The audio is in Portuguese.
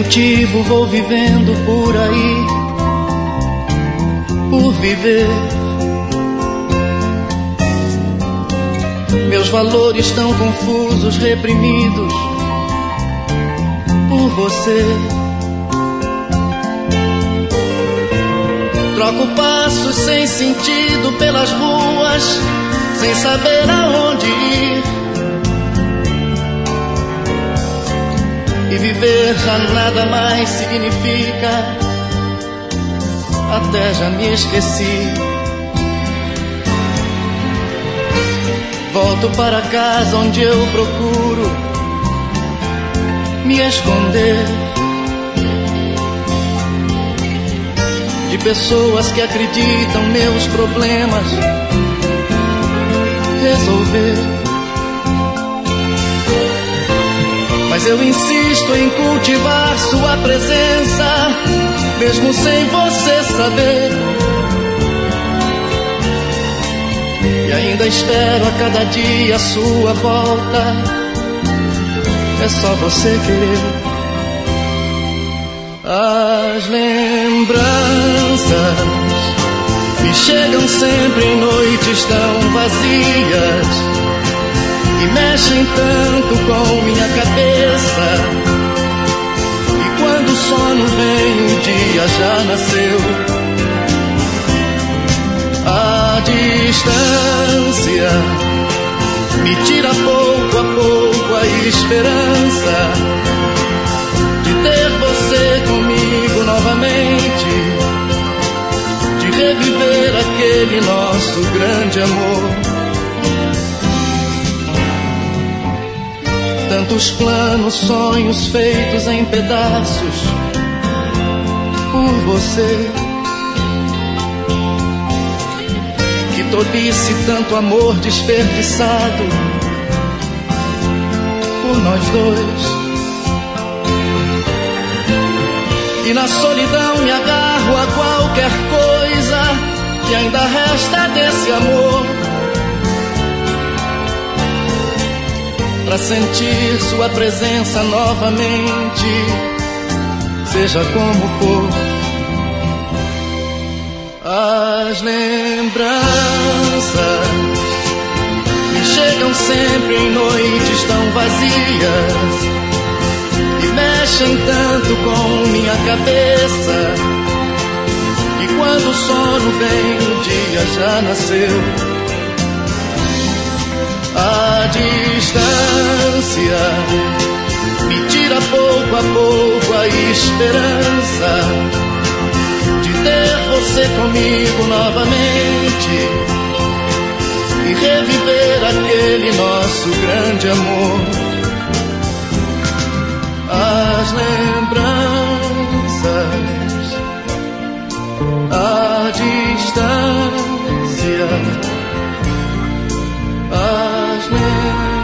motivo vou vivendo por aí, por viver. Meus valores tão confusos, reprimidos por você. Troco passos sem sentido pelas ruas, sem saber aonde ir. E viver já nada mais significa, até já me esqueci. Volto para casa onde eu procuro me esconder de pessoas que acreditam meus problemas resolver. Mas eu insisto em cultivar sua presença, mesmo sem você saber. E ainda espero a cada dia a sua volta. É só você querer. As lembranças me chegam sempre em noites tão vazias e mexem tanto com minha cabeça. E quando o sono vem, o dia já nasceu. A distância me tira pouco a pouco a esperança de ter você comigo novamente, de reviver aquele nosso grande amor. Tantos planos, sonhos feitos em pedaços por você. Que tolice, tanto amor desperdiçado por nós dois. E na solidão me agarro a qualquer coisa que ainda resta desse amor, pra sentir sua presença novamente, seja como for. As lembranças me chegam sempre em noites tão vazias e mexem tanto com minha cabeça. E quando o sono vem, o dia já nasceu. A distância me tira pouco a pouco a esperança de ter você comigo novamente e reviver aquele nosso grande amor. As lembranças, a distância, as lembranças.